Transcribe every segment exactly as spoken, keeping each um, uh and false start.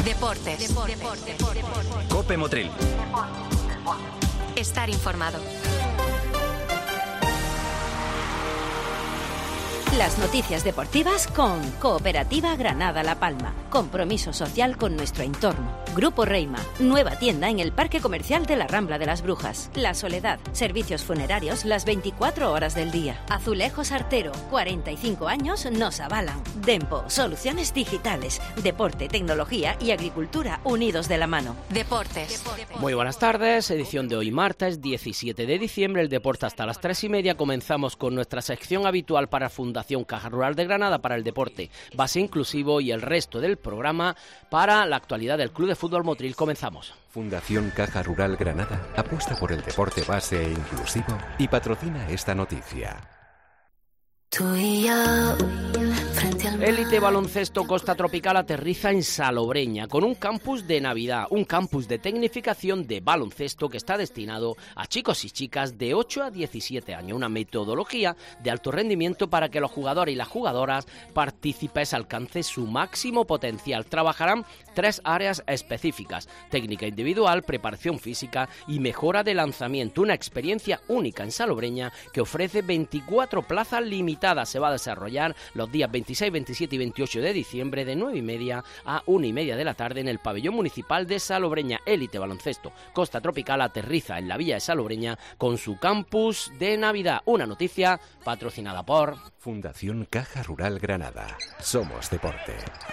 Deportes. Deportes. Deportes. Deportes. Cope Motril. Estar informado. Las noticias deportivas con Cooperativa Granada La Palma. Compromiso social con nuestro entorno. Grupo Reima. Nueva tienda en el Parque Comercial de la Rambla de las Brujas. La Soledad. Servicios funerarios las veinticuatro horas del día. Azulejos Artero. cuarenta y cinco años nos avalan. Dempo. Soluciones digitales. Deporte, tecnología y agricultura unidos de la mano. Deportes. Muy buenas tardes. Edición de hoy martes diecisiete de diciembre. El deporte hasta las tres y media. Comenzamos con nuestra sección habitual para Fundación Caja Rural de Granada para el deporte, base inclusivo, y el resto del programa para la actualidad del Club de Fútbol Motril. Comenzamos. Fundación Caja Rural Granada apuesta por el deporte base e inclusivo y patrocina esta noticia. Élite Baloncesto Costa Tropical aterriza en Salobreña con un campus de Navidad, un campus de tecnificación de baloncesto que está destinado a chicos y chicas de ocho a diecisiete años, una metodología de alto rendimiento para que los jugadores y las jugadoras partícipes alcancen su máximo potencial. Trabajarán tres áreas específicas: técnica individual, preparación física y mejora de lanzamiento, una experiencia única en Salobreña que ofrece veinticuatro plazas limitadas. Se va a desarrollar los días veintiséis, veintisiete y veintiocho de diciembre de nueve y media a una y media de la tarde en el pabellón municipal de Salobreña. Élite Baloncesto Costa Tropical aterriza en la villa de Salobreña con su campus de Navidad. Una noticia patrocinada por Fundación Caja Rural Granada. Somos deporte.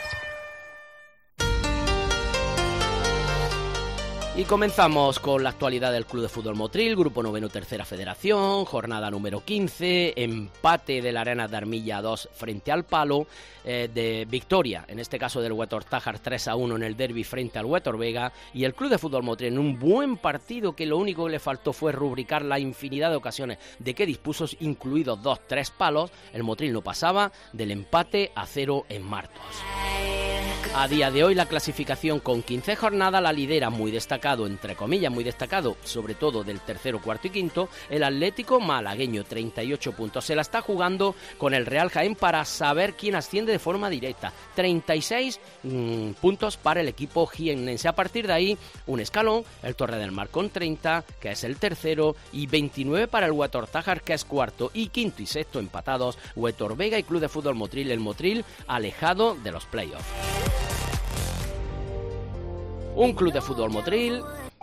Y comenzamos con la actualidad del Club de Fútbol Motril, Grupo Noveno Tercera Federación, jornada número quince, empate de la Arena de Armilla dos frente al Palo, eh, de victoria, en este caso del Huetor Tájar tres a uno en el derbi frente al Huetor Vega, y el Club de Fútbol Motril en un buen partido que lo único que le faltó fue rubricar la infinidad de ocasiones de que dispuso, incluidos dos, tres palos. El Motril no pasaba del empate a cero en Martos. A día de hoy la clasificación con quince jornadas la lidera, muy destacado, entre comillas, muy destacado, sobre todo del tercero, cuarto y quinto, el Atlético malagueño, treinta y ocho puntos. Se la está jugando con el Real Jaén para saber quién asciende de forma directa. treinta y seis mmm, puntos para el equipo jiennense. A partir de ahí, un escalón, el Torre del Mar con treinta, que es el tercero, y veintinueve para el Huetor Tájar, que es cuarto, y quinto y sexto empatados, Huetor Vega y Club de Fútbol Motril. El Motril alejado de los playoffs. Un Club de Fútbol Motril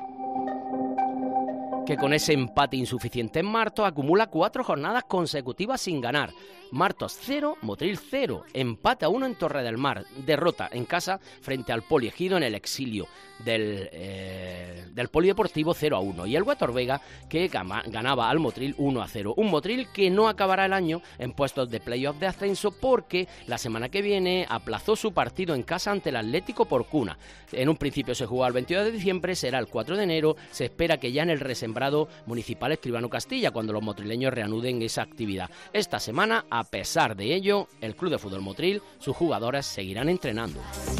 que con ese empate insuficiente en Martos acumula cuatro jornadas consecutivas sin ganar. Martos cero, Motril cero, empate a uno en Torre del Mar, derrota en casa frente al Poliegido en el exilio del, eh, del Polideportivo cero a uno, y el Huetor Vega que gama, ganaba al Motril uno a cero. Un Motril que no acabará el año en puestos de playoff de ascenso porque la semana que viene aplazó su partido en casa ante el Atlético por cuna. En un principio se jugaba el veintidós de diciembre, será el cuatro de enero, se espera que ya en el resembrado municipal Escribano Castilla, cuando los motrileños reanuden esa actividad. Esta semana, a pesar de ello, el Club de Fútbol Motril, sus jugadores seguirán entrenando.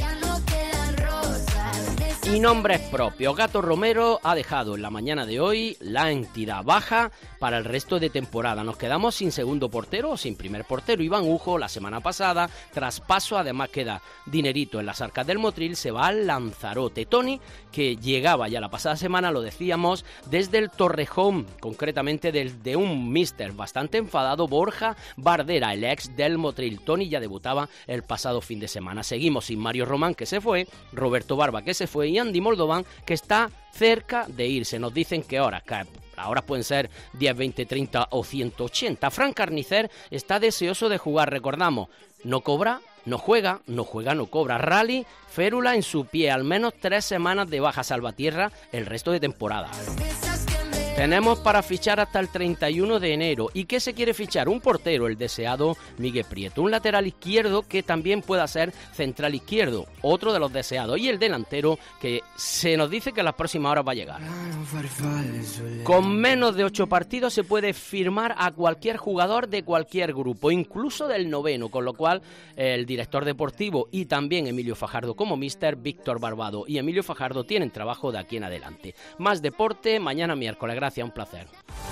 Y nombres propios. Gato Romero ha dejado en la mañana de hoy la entidad baja para el resto de temporada. Nos quedamos sin segundo portero o sin primer portero. Iván Ujo, la semana pasada, traspaso, además queda dinerito en las arcas del Motril, se va al Lanzarote. Tony, que llegaba ya la pasada semana, lo decíamos, desde el Torrejón, concretamente desde un míster bastante enfadado, Borja Bardera, el ex del Motril. Tony ya debutaba el pasado fin de semana. Seguimos sin Mario Román, que se fue, Roberto Barba, que se fue, y Andy Moldovan, que está cerca de irse. Nos dicen que ahora, que ahora pueden ser diez, veinte, treinta o ciento ochenta. Fran Carnicer está deseoso de jugar, recordamos, no cobra, no juega, no juega, no cobra. Rally, férula en su pie, al menos tres semanas de baja salvatierra el resto de temporada. Tenemos para fichar hasta el treinta y uno de enero. ¿Y qué se quiere fichar? Un portero, el deseado Miguel Prieto. Un lateral izquierdo que también pueda ser central izquierdo, otro de los deseados. Y el delantero que se nos dice que en las próximas horas va a llegar. Con menos de ocho partidos se puede firmar a cualquier jugador de cualquier grupo, incluso del noveno, con lo cual el director deportivo y también Emilio Fajardo como míster, Víctor Barbado y Emilio Fajardo tienen trabajo de aquí en adelante. Más deporte mañana miércoles. Gracias, un placer.